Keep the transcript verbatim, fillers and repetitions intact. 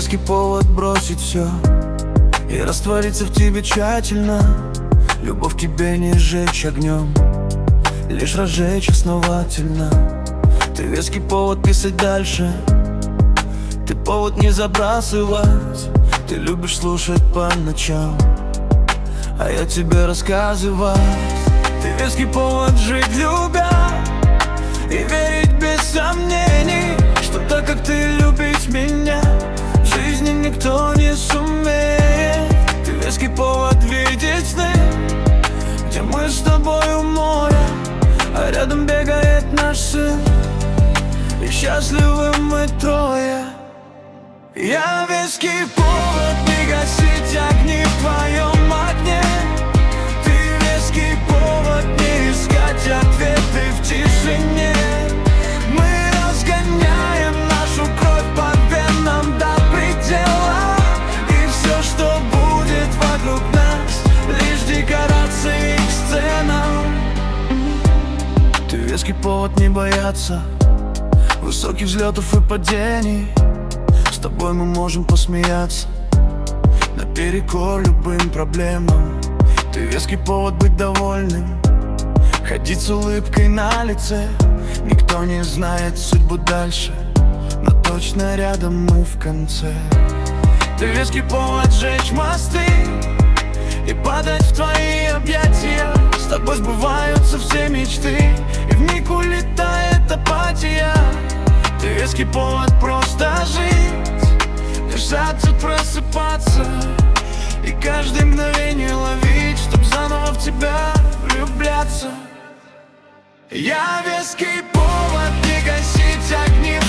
веский повод бросить все и раствориться в тебе тщательно. Любовь к тебе не сжечь огнем, лишь разжечь основательно. Ты веский повод писать дальше, ты повод не забрасывать. Ты любишь слушать по ночам, а я тебе рассказывать. Ты веский повод жить любя и верить без сомнений, что так как ты любишь меня, в жизни никто не сумеет. Ты веский повод видеть сны, где мы с тобой у моря, а рядом бегает наш сын, и счастливы мы трое. Я веский повод не гасить огни в твоем огне. Ты веский повод не искать ответы в тишине. Мы разгоняем нашу кровь по венам до предела, и все, что будет вокруг нас, лишь декорации к сценам. Ты веский повод не бояться высоких взлетов и падений. С тобой мы можем посмеяться наперекор любым проблемам. Ты веский повод быть довольным, ходить с улыбкой на лице. Никто не знает судьбу дальше, но точно рядом мы в конце. Ты веский повод сжечь мосты и падать в твои объятия. С тобой сбываются все мечты, и вмиг улетает апатия. Ты веский повод просто жить, дышаться, просыпаться и каждое мгновение ловить, чтоб заново в тебя влюбляться. Я веский повод не гасить огни